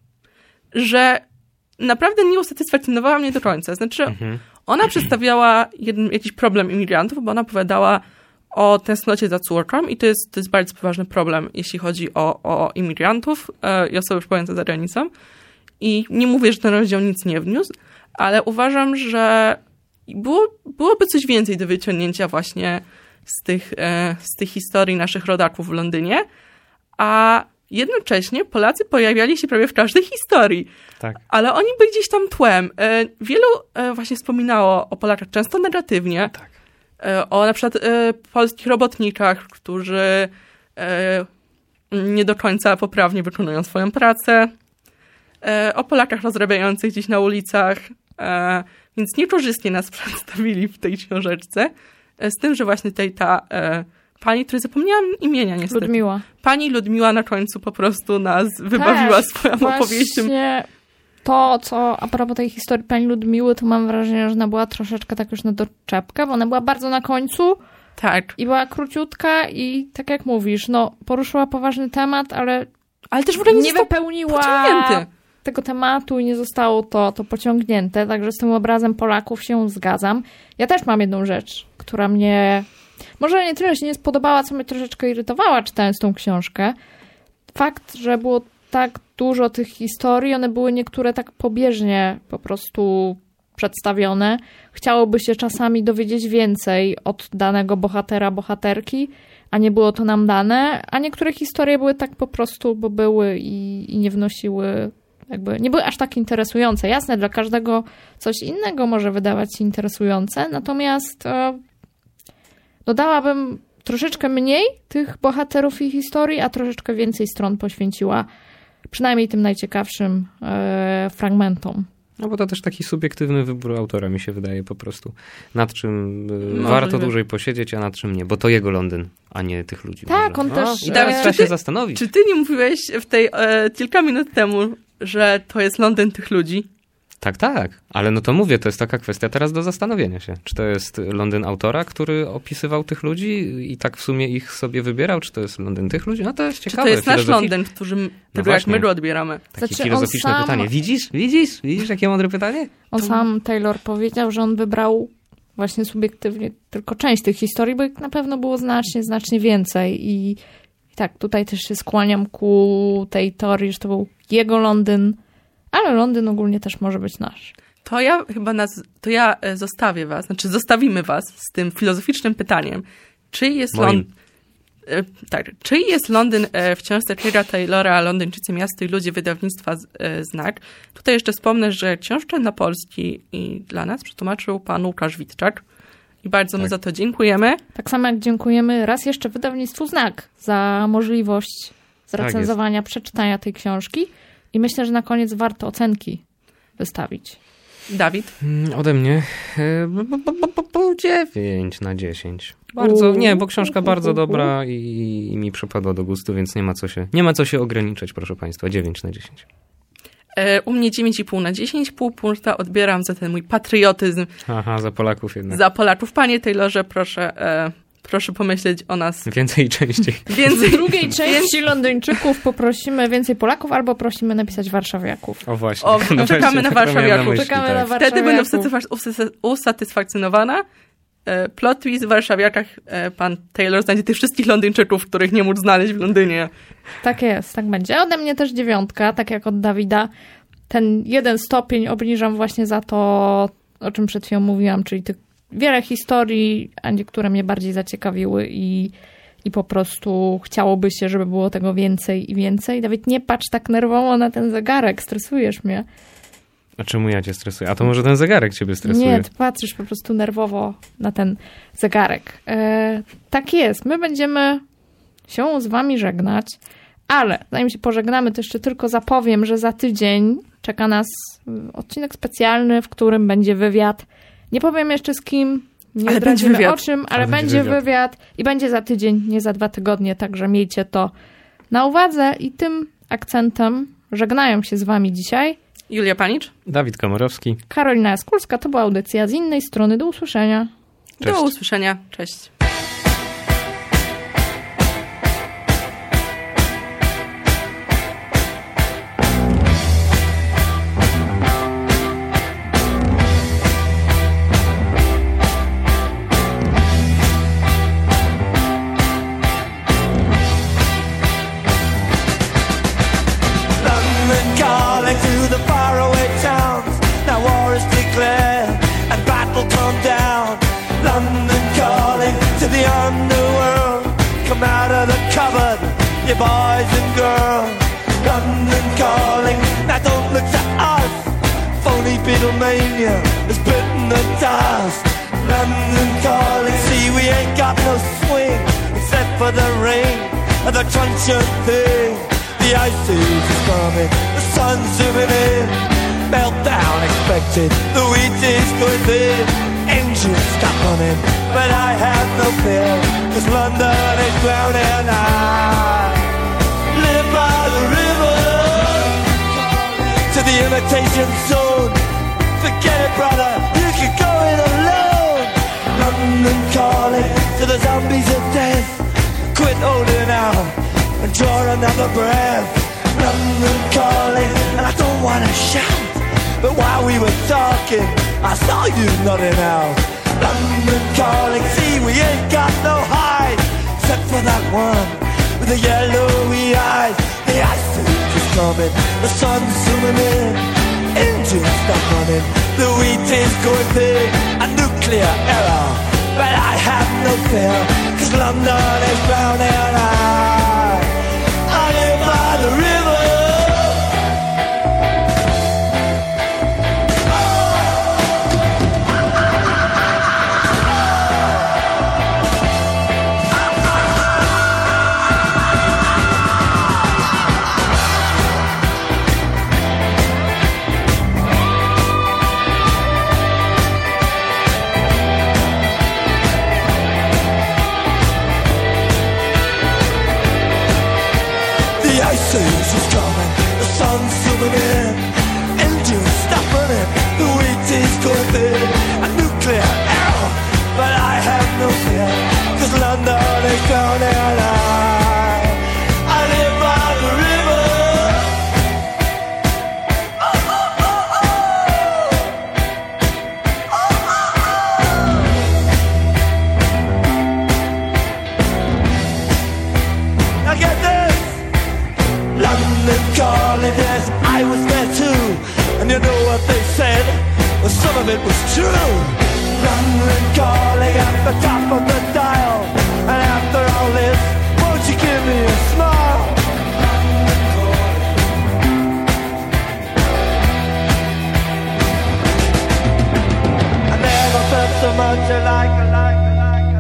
że naprawdę nie usatysfakcjonowała mnie do końca. Znaczy, mhm. ona przedstawiała jeden, jakiś problem imigrantów, bo ona opowiadała o tęsknocie za córką i to jest, to jest bardzo poważny problem, jeśli chodzi o, o imigrantów e, i osoby przebywające za granicą. I nie mówię, że ten rozdział nic nie wniósł, ale uważam, że było, byłoby coś więcej do wyciągnięcia właśnie z tych, e, z tych historii naszych rodaków w Londynie, a jednocześnie Polacy pojawiali się prawie w każdej historii. Tak. Ale oni byli gdzieś tam tłem. E, wielu e, właśnie wspominało o Polakach często negatywnie. Tak. E, o na przykład e, polskich robotnikach, którzy e, nie do końca poprawnie wykonują swoją pracę. E, o Polakach rozrabiających gdzieś na ulicach. E, więc niekorzystnie nas przedstawili w tej książeczce. E, z tym, że właśnie tutaj ta e, pani, której zapomniałam imienia niestety. Ludmiła. Pani Ludmiła na końcu po prostu nas wybawiła tak, swoją opowieścią. Właśnie to, co a propos tej historii pani Ludmiły, to mam wrażenie, że ona była troszeczkę tak już na doczepkę, bo ona była bardzo na końcu. Tak. I była króciutka i tak jak mówisz, no poruszyła poważny temat, ale, ale też w ogóle nie, nie wypełniła pociągnięty. tego tematu i nie zostało to, to pociągnięte. Także z tym obrazem Polaków się zgadzam. Ja też mam jedną rzecz, która mnie może nie tyle się nie spodobała, co mnie troszeczkę irytowała, czytając tą książkę. Fakt, że było tak dużo tych historii, one były niektóre tak pobieżnie po prostu przedstawione. Chciałoby się czasami dowiedzieć więcej od danego bohatera, bohaterki, a nie było to nam dane, a niektóre historie były tak po prostu, bo były i, i nie wnosiły, jakby nie były aż tak interesujące. Jasne, dla każdego coś innego może wydawać się interesujące, natomiast e, dodałabym troszeczkę mniej tych bohaterów i historii, a troszeczkę więcej stron poświęciła przynajmniej tym najciekawszym e, fragmentom. No bo to też taki subiektywny wybór autora, mi się wydaje po prostu. Nad czym y, warto dłużej posiedzieć, a nad czym nie. Bo to jego Londyn, a nie tych ludzi. Tak, może. on no, też... I teraz trzeba się zastanowić. Czy ty nie mówiłeś w tej e, kilka minut temu, że to jest Londyn tych ludzi? Tak, tak. Ale no to mówię, to jest taka kwestia teraz do zastanowienia się. Czy to jest Londyn autora, który opisywał tych ludzi i tak w sumie ich sobie wybierał? Czy to jest Londyn tych ludzi? No to jest ciekawe. Czy to jest nasz Filozofi... Londyn, którym, którego no jak my go odbieramy? Takie znaczy, filozoficzne sam... pytanie. Widzisz? Widzisz? Widzisz, jakie mądre pytanie? On to... sam, Taylor, powiedział, że on wybrał właśnie subiektywnie tylko część tych historii, bo ich na pewno było znacznie, znacznie więcej. I, i tak, tutaj też się skłaniam ku tej teorii, że to był jego Londyn, ale Londyn ogólnie też może być nasz. To ja chyba nas, to ja zostawię was, znaczy zostawimy was z tym filozoficznym pytaniem. Czy jest Londyn, tak, czy jest Londyn w książce Craig'a Taylora, Londyńczycy, miasto i ludzie, wydawnictwa Znak? Tutaj jeszcze wspomnę, że książkę na polski i dla nas przetłumaczył pan Łukasz Witczak i bardzo tak. mu za to dziękujemy. Tak samo jak dziękujemy raz jeszcze wydawnictwu Znak za możliwość zrecenzowania, tak przeczytania tej książki i myślę, że na koniec warto ocenki wystawić. Dawid? Ode mnie dziewięć na dziesięć. Bardzo, nie, bo książka bardzo dobra i, i mi przypadła do gustu, więc nie ma co się, nie ma co się ograniczać, proszę państwa. dziewięć na dziesięć. E, u mnie dziewięć i pół na dziesięć, pół punkta odbieram za ten mój patriotyzm. Aha, za Polaków jednak. Za Polaków. Panie Taylorze, proszę, e, proszę pomyśleć o nas. Więcej i częściej. Więcej. W drugiej części Londyńczyków poprosimy więcej Polaków albo prosimy napisać warszawiaków. O właśnie. O, no czekamy na warszawiaków. Myśli, czekamy tak. na warszawiaków. Wtedy będę usatysfakcjonowana. Plot twist w warszawiakach. Pan Taylor znajdzie tych wszystkich Londyńczyków, których nie mógł znaleźć w Londynie. Tak jest, tak będzie. Ode mnie też dziewiątka, tak jak od Dawida. Ten jeden stopień obniżam właśnie za to, o czym przed chwilą mówiłam, czyli tych wiele historii, a niektóre mnie bardziej zaciekawiły i, i po prostu chciałoby się, żeby było tego więcej i więcej. Dawid, nie patrz tak nerwowo na ten zegarek, stresujesz mnie. A czemu ja cię stresuję? A to może ten zegarek ciebie stresuje? Nie, ty patrzysz po prostu nerwowo na ten zegarek. E, tak jest, my będziemy się z wami żegnać, ale zanim się pożegnamy, to jeszcze tylko zapowiem, że za tydzień czeka nas odcinek specjalny, w którym będzie wywiad. Nie powiem jeszcze z kim, nie ale zdradzimy będzie o czym, ale, ale będzie, będzie wywiad. wywiad i będzie za tydzień, nie za dwa tygodnie, także miejcie to na uwadze i tym akcentem Żegnają się z wami dzisiaj Julia Panicz. Dawid Komorowski. Karolina Jaskulska. To była audycja Z innej strony. Do usłyszenia. Do usłyszenia. Cześć. You boys and girls, London calling. Now don't look to us. Phony Beatlemania has bitten the dust. London calling. See, we ain't got no swing except for the rain and the crunch of thing. The ice age is coming. The sun's zooming in. Meltdown expected. The wheat is going thin. Engines stop running, but I have no fear, 'cause London is drowning. I live by the river, to the imitation zone. Forget it, brother, you can go it alone. London calling to the zombies of death. Quit holding out and draw another breath. London calling, and I don't wanna shout, but while we were talking, I saw you nodding out. London calling, see, we ain't got no hide, except for that one with the yellowy eyes. The ice age is coming, the sun's zooming in. Engines stop running, the wheat is going big. A nuclear error, but I have no fear, 'cause London is drowning. I, I live by the river. A nuclear error, but I have no fear, 'cause London is drowning. I, I live by the river. Oh, oh, oh, oh. Oh, oh, oh. Now get this. London calling, yes, I was there too. And you know what they said? Well, some of it was true. London calling at the top of the dial. And after all this, won't you give me a smile? London calling. I never felt so much alike, alike, alike,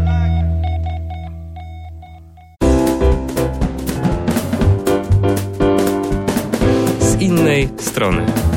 alike. Z innej strony.